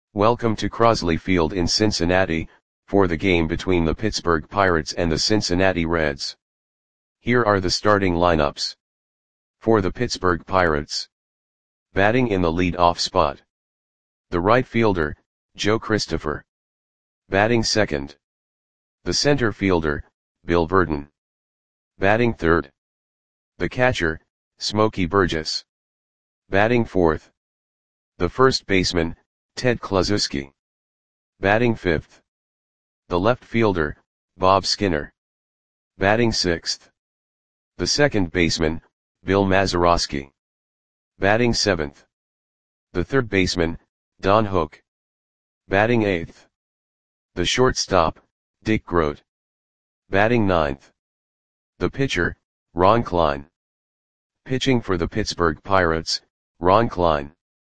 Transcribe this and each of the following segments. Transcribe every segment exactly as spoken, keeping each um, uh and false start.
Welcome to Crosley Field in Cincinnati, for the game between the Pittsburgh Pirates and the Cincinnati Reds. Here are the starting lineups. For the Pittsburgh Pirates. Batting in the lead-off spot. The right fielder, Joe Christopher. Batting second. The center fielder, Bill Virdon. Batting third. The catcher, Smokey Burgess. Batting fourth. The first baseman, Ted Kluszewski. Batting fifth. The left fielder, Bob Skinner. Batting sixth. The second baseman, Bill Mazeroski. Batting seventh. The third baseman, Don Hook. Batting eighth. The shortstop, Dick Groat. Batting ninth. The pitcher, Ron Klein. Pitching for the Pittsburgh Pirates, Ron Klein.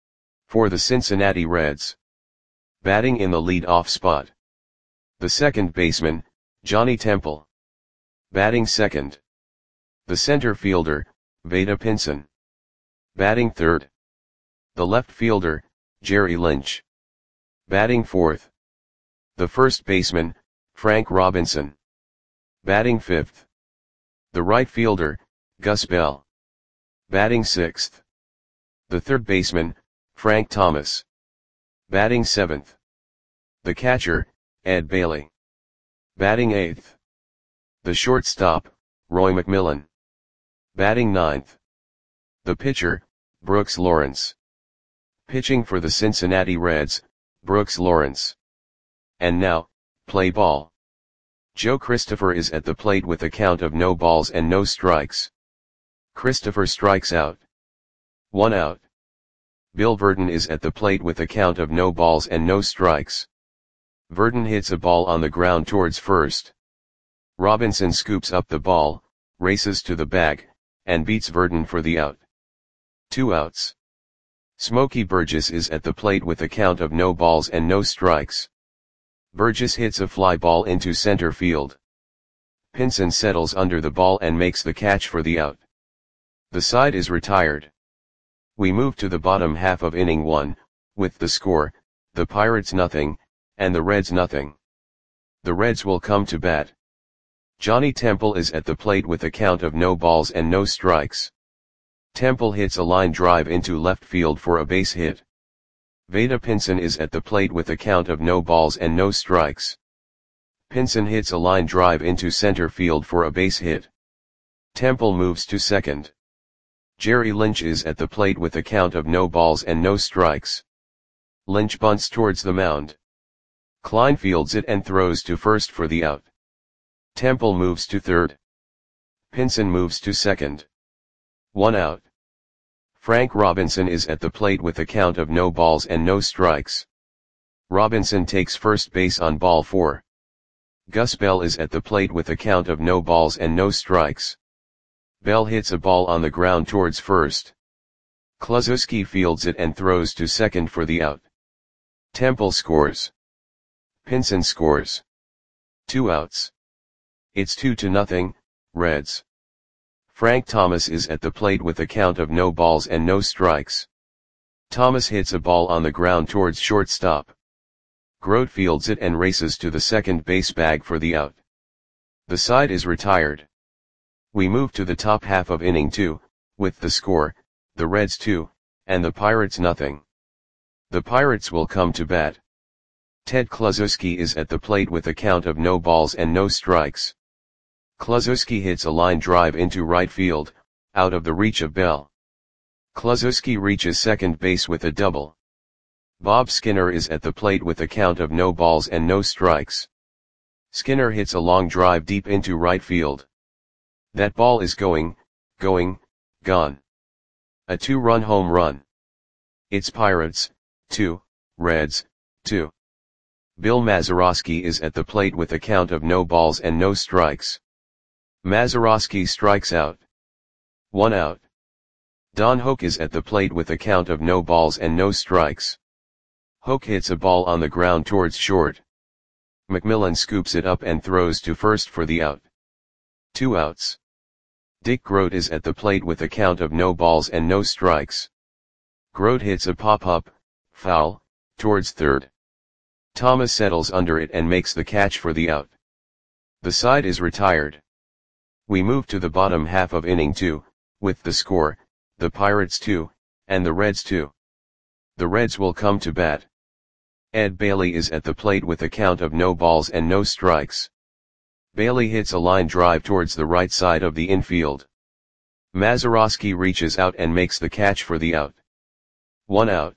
For the Cincinnati Reds. Batting in the lead-off spot. The second baseman, Johnny Temple. Batting second. The center fielder, Vada Pinson. Batting third. The left fielder, Jerry Lynch. Batting fourth. The first baseman, Frank Robinson. Batting fifth. The right fielder, Gus Bell. Batting sixth. The third baseman, Frank Thomas. Batting seventh. The catcher, Ed Bailey. Batting eighth. The shortstop, Roy McMillan. Batting ninth. The pitcher, Brooks Lawrence. Pitching for the Cincinnati Reds, Brooks Lawrence. And now, play ball. Joe Christopher is at the plate with a count of no balls and no strikes. Christopher strikes out. One out. Bill Virdon is at the plate with a count of no balls and no strikes. Virdon hits a ball on the ground towards first. Robinson scoops up the ball, races to the bag, and beats Virdon for the out. Two outs. Smokey Burgess is at the plate with a count of no balls and no strikes. Burgess hits a fly ball into center field. Pinson settles under the ball and makes the catch for the out. The side is retired. We move to the bottom half of inning one, with the score, the Pirates nothing, and the Reds nothing. The Reds will come to bat. Johnny Temple is at the plate with a count of no balls and no strikes. Temple hits a line drive into left field for a base hit. Vada Pinson is at the plate with a count of no balls and no strikes. Pinson hits a line drive into center field for a base hit. Temple moves to second. Jerry Lynch is at the plate with a count of no balls and no strikes. Lynch bunts towards the mound. Klein fields it and throws to first for the out. Temple moves to third. Pinson moves to second. One out. Frank Robinson is at the plate with a count of no balls and no strikes. Robinson takes first base on ball four. Gus Bell is at the plate with a count of no balls and no strikes. Bell hits a ball on the ground towards first. Kluszewski fields it and throws to second for the out. Temple scores. Pinson scores. Two outs. It's two to nothing, Reds. Frank Thomas is at the plate with a count of no balls and no strikes. Thomas hits a ball on the ground towards shortstop. Groat fields it and races to the second base bag for the out. The side is retired. We move to the top half of inning two, with the score, the Reds two, and the Pirates nothing. The Pirates will come to bat. Ted Kluszewski is at the plate with a count of no balls and no strikes. Kluszewski hits a line drive into right field, out of the reach of Bell. Kluszewski reaches second base with a double. Bob Skinner is at the plate with a count of no balls and no strikes. Skinner hits a long drive deep into right field. That ball is going, going, gone. A two-run home run. It's Pirates, two, Reds, two. Bill Mazeroski is at the plate with a count of no balls and no strikes. Mazeroski strikes out. One out. Don Hook is at the plate with a count of no balls and no strikes. Hook hits a ball on the ground towards short. McMillan scoops it up and throws to first for the out. Two outs. Dick Groat is at the plate with a count of no balls and no strikes. Groat hits a pop-up, foul, towards third. Thomas settles under it and makes the catch for the out. The side is retired. We move to the bottom half of inning two, with the score, the Pirates two, and the Reds two. The Reds will come to bat. Ed Bailey is at the plate with a count of no balls and no strikes. Bailey hits a line drive towards the right side of the infield. Mazeroski reaches out and makes the catch for the out. One out.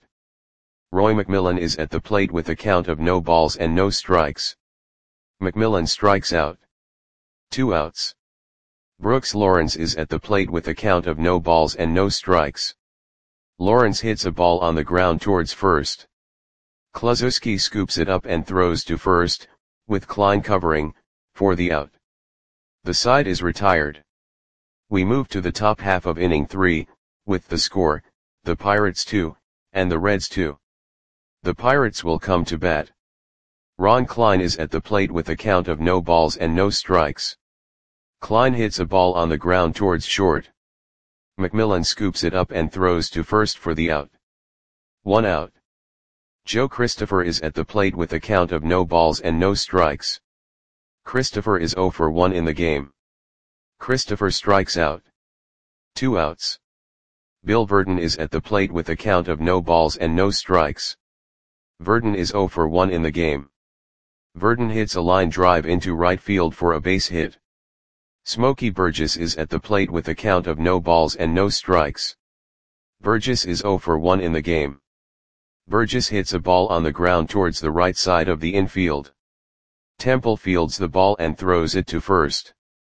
Roy McMillan is at the plate with a count of no balls and no strikes. McMillan strikes out. Two outs. Brooks Lawrence is at the plate with a count of no balls and no strikes. Lawrence hits a ball on the ground towards first. Kluszewski scoops it up and throws to first, with Klein covering, for the out. The side is retired. We move to the top half of inning three, with the score, the Pirates two, and the Reds two. The Pirates will come to bat. Ron Klein is at the plate with a count of no balls and no strikes. Klein hits a ball on the ground towards short. McMillan scoops it up and throws to first for the out. One out. Joe Christopher is at the plate with a count of no balls and no strikes. Christopher is oh for one in the game. Christopher strikes out. Two outs. Bill Verdon is at the plate with a count of no balls and no strikes. Verdon is oh for one in the game. Verdon hits a line drive into right field for a base hit. Smokey Burgess is at the plate with a count of no balls and no strikes. Burgess is oh for one in the game. Burgess hits a ball on the ground towards the right side of the infield. Temple fields the ball and throws it to first.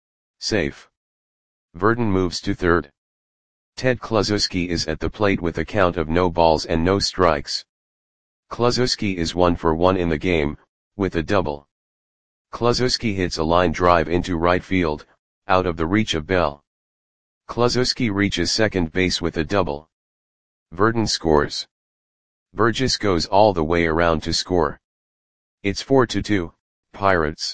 Safe. Verdon moves to third. Ted Kluszewski is at the plate with a count of no balls and no strikes. Kluszewski is one for one in the game, with a double. Kluszewski hits a line drive into right field, out of the reach of Bell. Kluszewski reaches second base with a double. Verdon scores. Burgess goes all the way around to score. It's four to two, Pirates.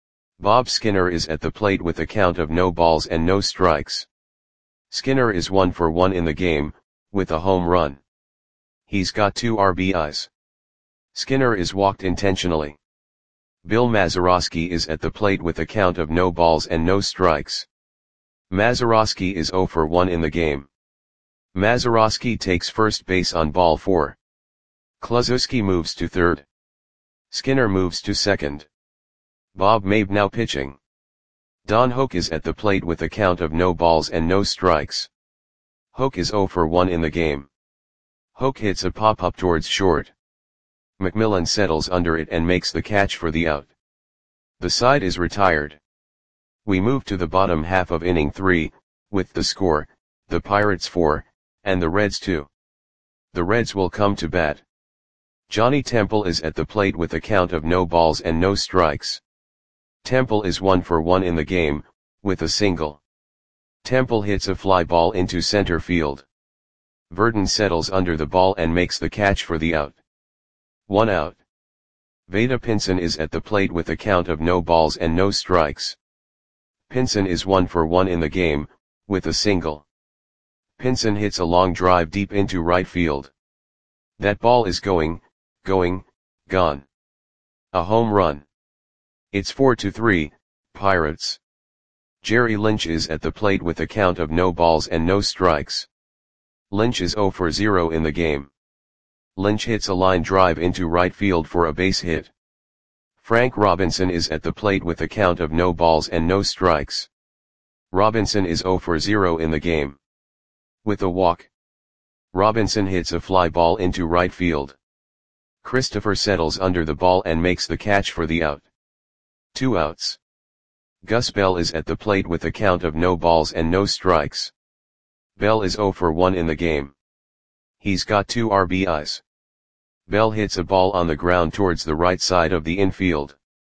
Bob Skinner is at the plate with a count of no balls and no strikes. Skinner is one for one in the game, with a home run. He's got two R B Is. Skinner is walked intentionally. Bill Mazeroski is at the plate with a count of no balls and no strikes. Mazeroski is oh for one in the game. Mazeroski takes first base on ball four. Kluszewski moves to third. Skinner moves to second. Bob Mabe now pitching. Don Hoke is at the plate with a count of no balls and no strikes. Hoke is oh for one in the game. Hoke hits a pop-up towards short. McMillan settles under it and makes the catch for the out. The side is retired. We move to the bottom half of inning three, with the score, the Pirates four, and the Reds two. The Reds will come to bat. Johnny Temple is at the plate with a count of no balls and no strikes. Temple is one for one in the game, with a single. Temple hits a fly ball into center field. Verdon settles under the ball and makes the catch for the out. One out. Vada Pinson is at the plate with a count of no balls and no strikes. Pinson is one for one in the game, with a single. Pinson hits a long drive deep into right field. That ball is going, going, gone. A home run. It's four to three, Pirates. Jerry Lynch is at the plate with a count of no balls and no strikes. Lynch is oh for zero in the game. Lynch hits a line drive into right field for a base hit. Frank Robinson is at the plate with a count of no balls and no strikes. Robinson is oh for zero in the game. With a walk. Robinson hits a fly ball into right field. Christopher settles under the ball and makes the catch for the out. Two outs. Gus Bell is at the plate with a count of no balls and no strikes. Bell is oh for one in the game. He's got two R B Is. Bell hits a ball on the ground towards the right side of the infield.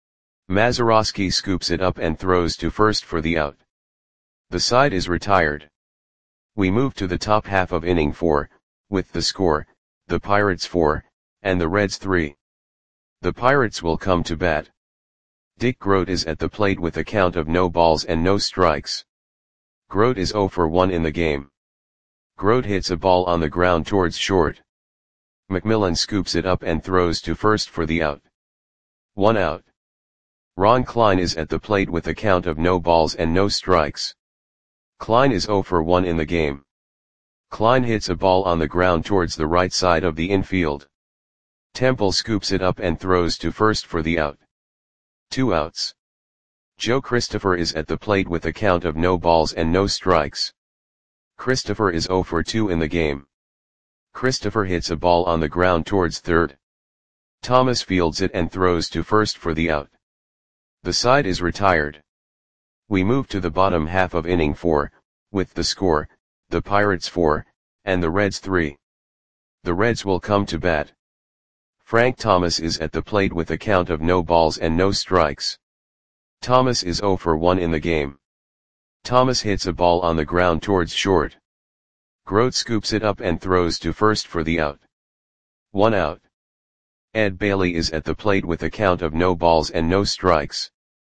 Mazeroski scoops it up and throws to first for the out. The side is retired. We move to the top half of inning four, with the score, the Pirates four, and the Reds three. The Pirates will come to bat. Dick Grote is at the plate with a count of no balls and no strikes. Grote is oh for one in the game. Grote hits a ball on the ground towards short. McMillan scoops it up and throws to first for the out. One out. Ron Klein is at the plate with a count of no balls and no strikes. Klein is zero for one in the game. Klein hits a ball on the ground towards the right side of the infield. Temple scoops it up and throws to first for the out. Two outs. Joe Christopher is at the plate with a count of no balls and no strikes. Christopher is zero for two in the game. Christopher hits a ball on the ground towards third. Thomas fields it and throws to first for the out. The side is retired. We move to the bottom half of inning four, with the score, the Pirates four, and the Reds three. The Reds will come to bat. Frank Thomas is at the plate with a count of no balls and no strikes. Thomas is zero for one in the game. Thomas hits a ball on the ground towards short. Grote scoops it up and throws to first for the out. One out. Ed Bailey is at the plate with a count of no balls and no strikes.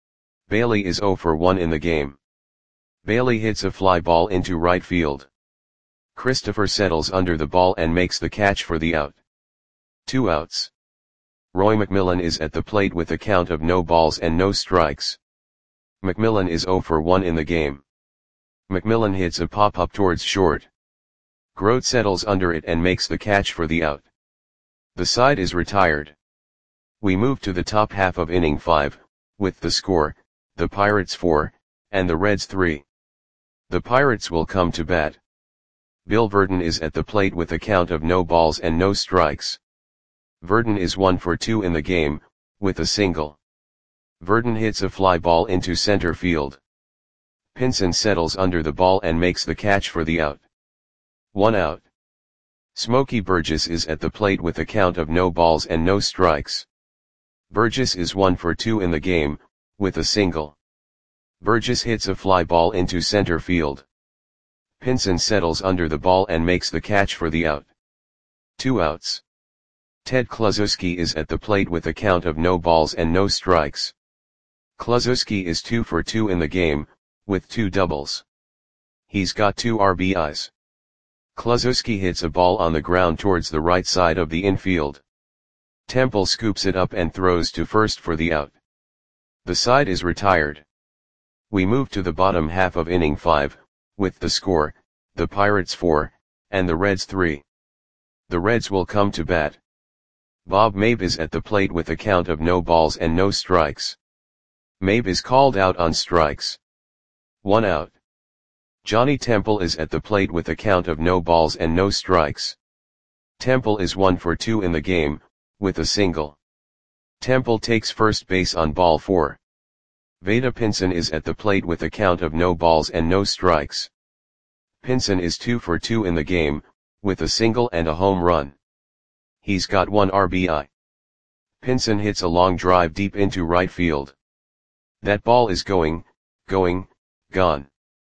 Bailey is zero for one in the game. Bailey hits a fly ball into right field. Christopher settles under the ball and makes the catch for the out. Two outs. Roy McMillan is at the plate with a count of no balls and no strikes. McMillan is zero for one in the game. McMillan hits a pop-up towards short. Grote settles under it and makes the catch for the out. The side is retired. We move to the top half of inning five, with the score, the Pirates four, and the Reds three. The Pirates will come to bat. Bill Verdon is at the plate with a count of no balls and no strikes. Verdon is one for two in the game, with a single. Verdon hits a fly ball into center field. Pinson settles under the ball and makes the catch for the out. One out. Smokey Burgess is at the plate with a count of no balls and no strikes. Burgess is one for two in the game, with a single. Burgess hits a fly ball into center field. Pinson settles under the ball and makes the catch for the out. Two outs. Ted Kluszewski is at the plate with a count of no balls and no strikes. Kluszewski is two for two in the game, with two doubles. He's got two R B Is. Kluszewski hits a ball on the ground towards the right side of the infield. Temple scoops it up and throws to first for the out. The side is retired. We move to the bottom half of inning five, with the score, the Pirates four, and the Reds three. The Reds will come to bat. Bob Mabe is at the plate with a count of no balls and no strikes. Mabe is called out on strikes. One out. Johnny Temple is at the plate with a count of no balls and no strikes. Temple is one for two in the game, with a single. Temple takes first base on ball four. Vada Pinson is at the plate with a count of no balls and no strikes. Pinson is two for two in the game, with a single and a home run. He's got one R B I. Pinson hits a long drive deep into right field. That ball is going, going, gone.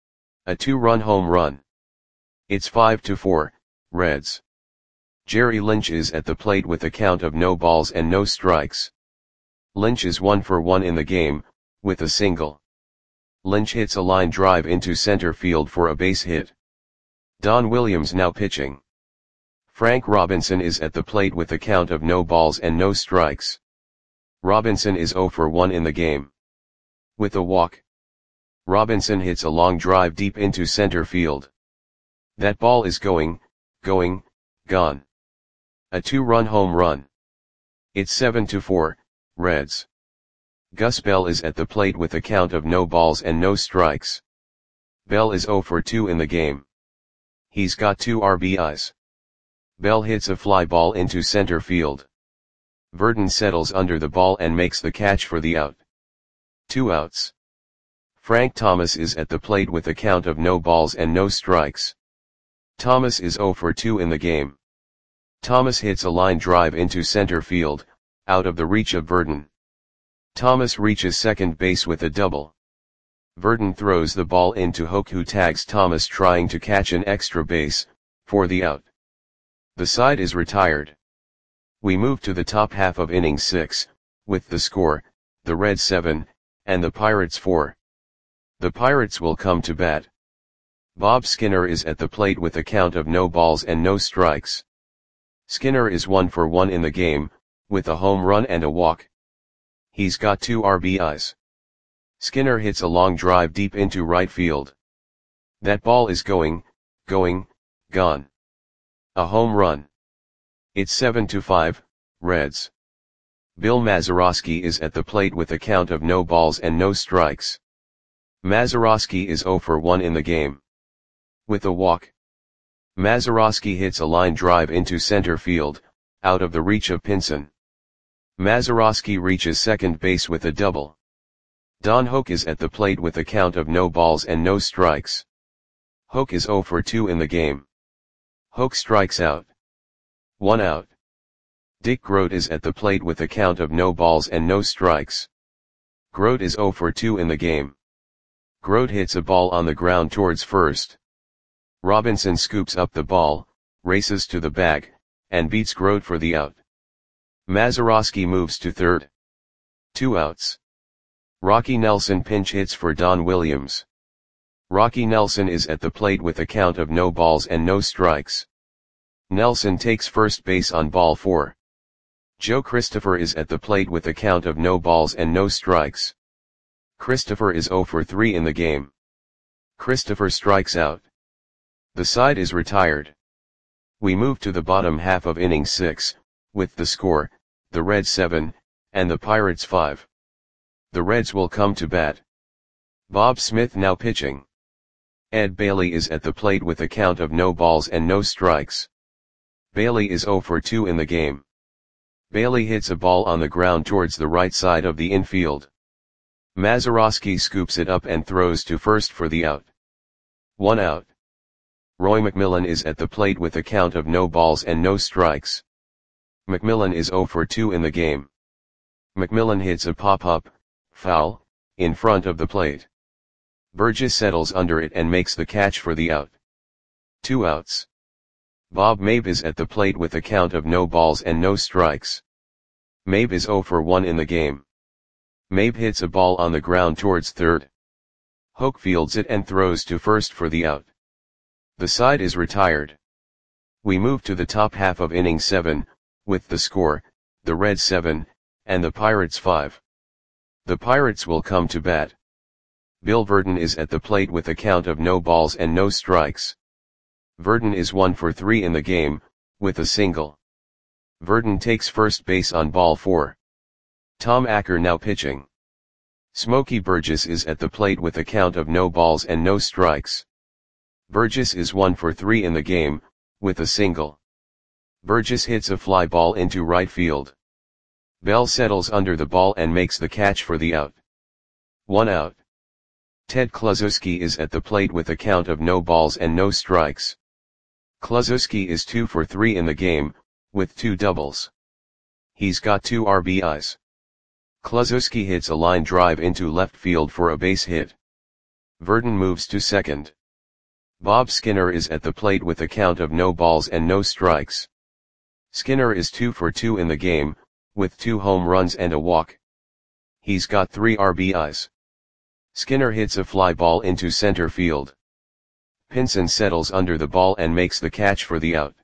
A two-run home run. It's five to four, Reds. Jerry Lynch is at the plate with a count of no balls and no strikes. Lynch is one for one in the game, with a single. Lynch hits a line drive into center field for a base hit. Don Williams now pitching. Frank Robinson is at the plate with a count of no balls and no strikes. Robinson is zero for one in the game. With a walk. Robinson hits a long drive deep into center field. That ball is going, going, gone. A two-run home run. It's seven to four, Reds. Gus Bell is at the plate with a count of no balls and no strikes. Bell is zero for two in the game. He's got two R B Is. Bell hits a fly ball into center field. Verdon settles under the ball and makes the catch for the out. Two outs. Frank Thomas is at the plate with a count of no balls and no strikes. Thomas is zero for two in the game. Thomas hits a line drive into center field, out of the reach of Verdon. Thomas reaches second base with a double. Verdon throws the ball into Hoke, who tags Thomas trying to catch an extra base, for the out. The side is retired. We move to the top half of inning six, with the score, the Reds seven, and the Pirates four. The Pirates will come to bat. Bob Skinner is at the plate with a count of no balls and no strikes. Skinner is one for one in the game, with a home run and a walk. He's got two R B Is. Skinner hits a long drive deep into right field. That ball is going, going, gone. A home run. It's seven to five, Reds. Bill Mazeroski is at the plate with a count of no balls and no strikes. Mazeroski is zero for one in the game. With a walk. Mazeroski hits a line drive into center field, out of the reach of Pinson. Mazeroski reaches second base with a double. Don Hoak is at the plate with a count of no balls and no strikes. Hoak is zero for two in the game. Hoak strikes out. One out. Dick Groat is at the plate with a count of no balls and no strikes. Groat is zero for two in the game. Groat hits a ball on the ground towards first. Robinson scoops up the ball, races to the bag, and beats Groat for the out. Mazeroski moves to third. Two outs. Rocky Nelson pinch hits for Don Williams. Rocky Nelson is at the plate with a count of no balls and no strikes. Nelson takes first base on ball four. Joe Christopher is at the plate with a count of no balls and no strikes. Christopher is zero for three in the game. Christopher strikes out. The side is retired. We move to the bottom half of inning six, with the score, the Reds seven, and the Pirates five. The Reds will come to bat. Bob Smith now pitching. Ed Bailey is at the plate with a count of no balls and no strikes. Bailey is zero for two in the game. Bailey hits a ball on the ground towards the right side of the infield. Mazeroski scoops it up and throws to first for the out. One out. Roy McMillan is at the plate with a count of no balls and no strikes. McMillan is zero for two in the game. McMillan hits a pop-up, foul, in front of the plate. Burgess settles under it and makes the catch for the out. Two outs. Bob Mabe is at the plate with a count of no balls and no strikes. Mabe is zero for one in the game. Mabe hits a ball on the ground towards third. Hoak fields it and throws to first for the out. The side is retired. We move to the top half of inning seven, with the score, the Reds seven, and the Pirates five. The Pirates will come to bat. Bill Verdon is at the plate with a count of no balls and no strikes. Verdon is one for three in the game, with a single. Verdon takes first base on ball four. Tom Acker now pitching. Smokey Burgess is at the plate with a count of no balls and no strikes. Burgess is one for three in the game, with a single. Burgess hits a fly ball into right field. Bell settles under the ball and makes the catch for the out. One out. Ted Kluszewski is at the plate with a count of no balls and no strikes. Kluszewski is two for three in the game, with two doubles. He's got two R B Is. Kluszewski hits a line drive into left field for a base hit. Verdon moves to second. Bob Skinner is at the plate with a count of no balls and no strikes. Skinner is two for two in the game, with two home runs and a walk. He's got three R B Is. Skinner hits a fly ball into center field. Pinson settles under the ball and makes the catch for the out.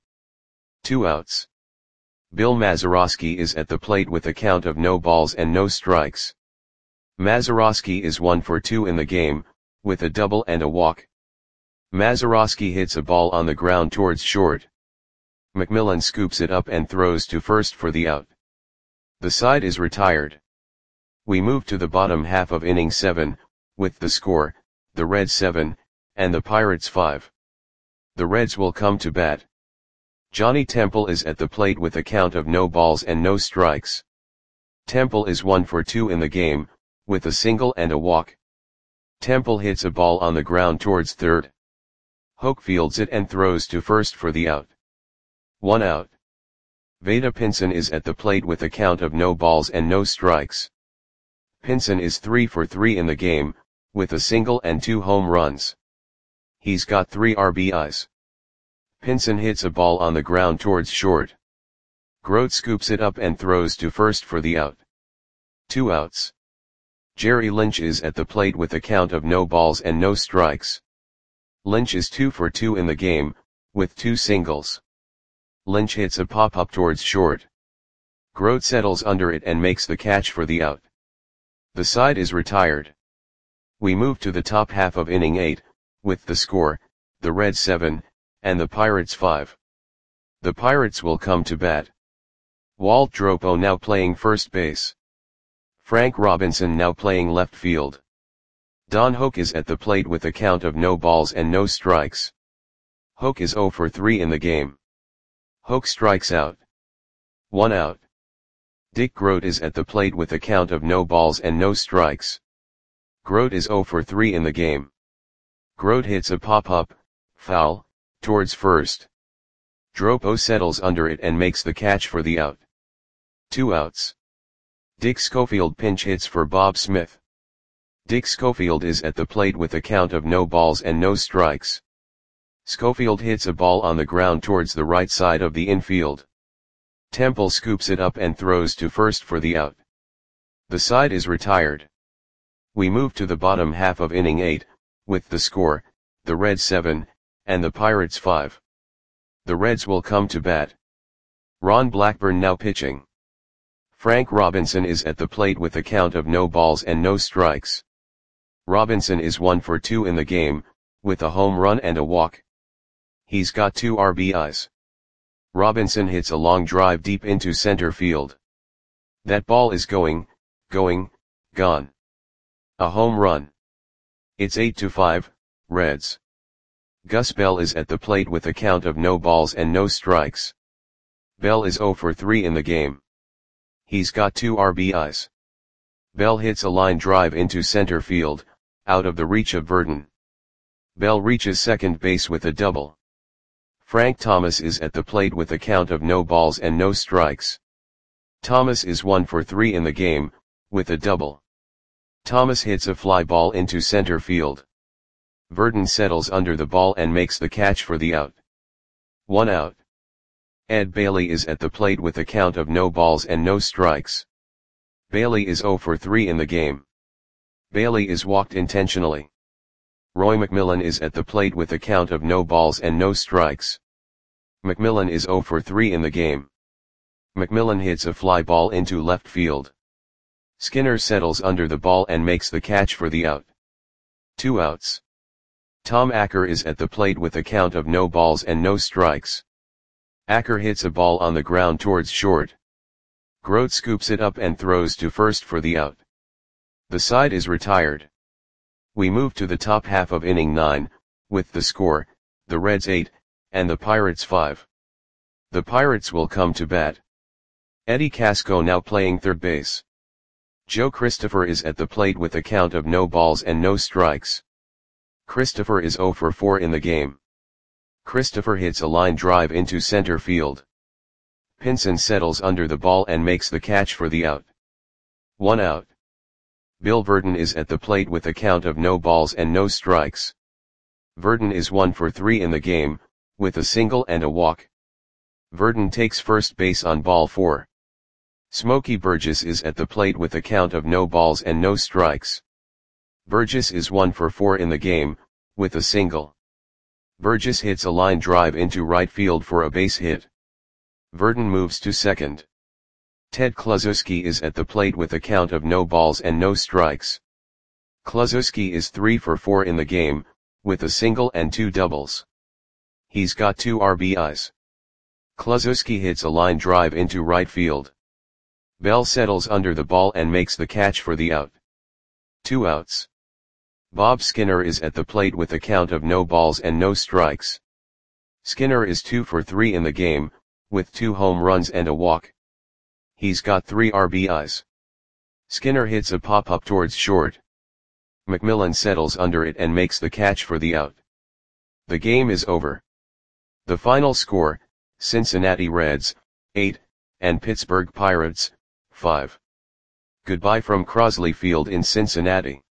Two outs. Bill Mazeroski is at the plate with a count of no balls and no strikes. Mazeroski is one for two in the game, with a double and a walk. Mazeroski hits a ball on the ground towards short. McMillan scoops it up and throws to first for the out. The side is retired. We move to the bottom half of inning seven, with the score, the Reds seven, and the Pirates five. The Reds will come to bat. Johnny Temple is at the plate with a count of no balls and no strikes. Temple is one for two in the game, with a single and a walk. Temple hits a ball on the ground towards third. Hoak fields it and throws to first for the out. One out. Vada Pinson is at the plate with a count of no balls and no strikes. Pinson is three for three in the game, with a single and two home runs. He's got three R B Is. Pinson hits a ball on the ground towards short. Groat scoops it up and throws to first for the out. Two outs. Jerry Lynch is at the plate with a count of no balls and no strikes. Lynch is two for two in the game, with two singles. Lynch hits a pop-up towards short. Grote settles under it and makes the catch for the out. The side is retired. We move to the top half of inning eight, with the score, the Reds seven, and the Pirates five. The Pirates will come to bat. Walt Dropo now playing first base. Frank Robinson now playing left field. Don Hoak is at the plate with a count of no balls and no strikes. Hoak is zero for three in the game. Hoak strikes out. One out. Dick Grote is at the plate with a count of no balls and no strikes. Grote is zero for three in the game. Grote hits a pop-up, foul, towards first. Dropo settles under it and makes the catch for the out. Two outs. Dick Schofield pinch hits for Bob Smith. Dick Schofield is at the plate with a count of no balls and no strikes. Schofield hits a ball on the ground towards the right side of the infield. Temple scoops it up and throws to first for the out. The side is retired. We move to the bottom half of inning eight, with the score, the Reds seven, and the Pirates five. The Reds will come to bat. Ron Blackburn now pitching. Frank Robinson is at the plate with a count of no balls and no strikes. Robinson is one for two in the game, with a home run and a walk. He's got two R B Is. Robinson hits a long drive deep into center field. That ball is going, going, gone. A home run. It's eight to five, Reds. Gus Bell is at the plate with a count of no balls and no strikes. Bell is zero for three in the game. He's got two R B Is. Bell hits a line drive into center field, out of the reach of Verdon. Bell reaches second base with a double. Frank Thomas is at the plate with a count of no balls and no strikes. Thomas is one for three in the game, with a double. Thomas hits a fly ball into center field. Verdon settles under the ball and makes the catch for the out. One out. Ed Bailey is at the plate with a count of no balls and no strikes. Bailey is zero for three in the game. Bailey is walked intentionally. Roy McMillan is at the plate with a count of no balls and no strikes. McMillan is zero for three in the game. McMillan hits a fly ball into left field. Skinner settles under the ball and makes the catch for the out. Two outs. Tom Acker is at the plate with a count of no balls and no strikes. Acker hits a ball on the ground towards short. Grote scoops it up and throws to first for the out. The side is retired. We move to the top half of inning nine, with the score, the Reds eight, and the Pirates five. The Pirates will come to bat. Eddie Casco now playing third base. Joe Christopher is at the plate with a count of no balls and no strikes. Christopher is zero for four in the game. Christopher hits a line drive into center field. Pinson settles under the ball and makes the catch for the out. One out. Bill Verdon is at the plate with a count of no balls and no strikes. Verdon is one for three in the game, with a single and a walk. Verdon takes first base on ball four. Smokey Burgess is at the plate with a count of no balls and no strikes. Burgess is one for four in the game, with a single. Burgess hits a line drive into right field for a base hit. Verdon moves to second. Ted Kluszewski is at the plate with a count of no balls and no strikes. Kluszewski is three for four in the game, with a single and two doubles. He's got two R B Is. Kluszewski hits a line drive into right field. Bell settles under the ball and makes the catch for the out. Two outs. Bob Skinner is at the plate with a count of no balls and no strikes. Skinner is two for three in the game, with two home runs and a walk. He's got three R B Is. Skinner hits a pop-up towards short. McMillan settles under it and makes the catch for the out. The game is over. The final score, Cincinnati Reds, eight, and Pittsburgh Pirates, five. Goodbye from Crosley Field in Cincinnati.